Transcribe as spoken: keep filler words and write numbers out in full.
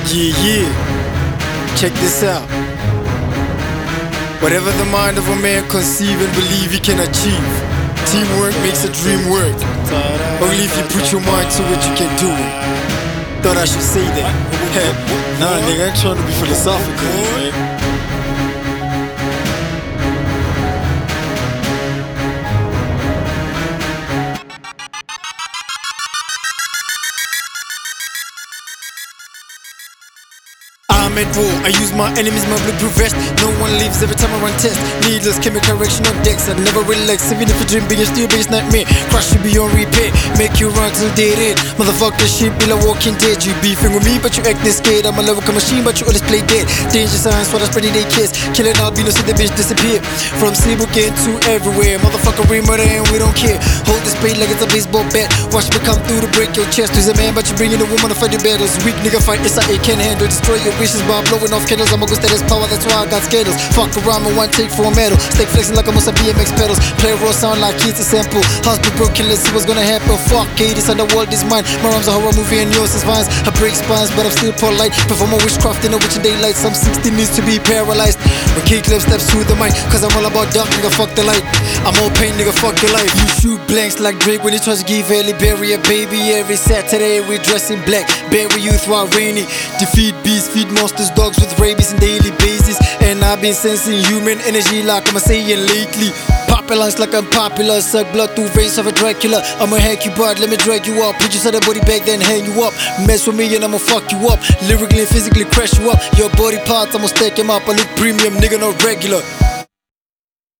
Yeah, yeah. Check this out. Whatever the mind of a man conceive and believe he can achieve. Teamwork makes a dream work. Only if you put your mind to it, you can do it. Thought I should say that. Nah, nigga, I ain't trying to be philosophical, man. I'm at war, I use my enemies, my bulletproof vest. No one leaves every time I run test. Needless chemical correction on decks. I never relax, even if you dream big and still big, it's nightmare. Crush you beyond repair, make you run till dead end. Motherfucker shit be like walking dead. You beefing with me but you acting scared. I'm a lyrical machine but you always play dead. Danger signs for the spreading they kiss. Killing albinos so the bitch disappear. From Seaboken to everywhere. Motherfucker we murder and we don't care. Hold this blade like it's a baseball bat. Watch me come through to break your chest. Who's a man but you bringing a woman to fight your battles. Weak nigga fight S I A can't handle. Destroy your wishes by blowing off candles. I'ma go status power, that's why I got scandals. Fuck around with one take for a medal. Stay flexing like I'm on some B M X pedals. Play raw sound like it's a sample. Hospital broken, let's see what's gonna happen. Fuck it, this underworld is mine. My rhymes a horror movie and yours is vines. I break spines but I'm still polite. Perform a witchcraft in a witch and daylight. Some sixty needs to be paralyzed. When K Clip steps through the mic, cause I'm all about dark, nigga, fuck the light. I'm all pain, nigga, fuck your life. You shoot blanks like Drake when he tries to give Ellie Berry a baby. Every Saturday we dress in black, bury youth while rainy. Defeat beasts, feed monsters, dogs with rabies on daily basis. And I've been sensing human energy like I'm saying lately. Populance like I'm popular, suck blood through veins of a Dracula. I'ma hack you bud, let me drag you up. Put you to the body bag then hang you up. Mess with me and I'ma fuck you up. Lyrically and physically crash you up. Your body parts I'ma stack him up. I look premium, nigga, not regular.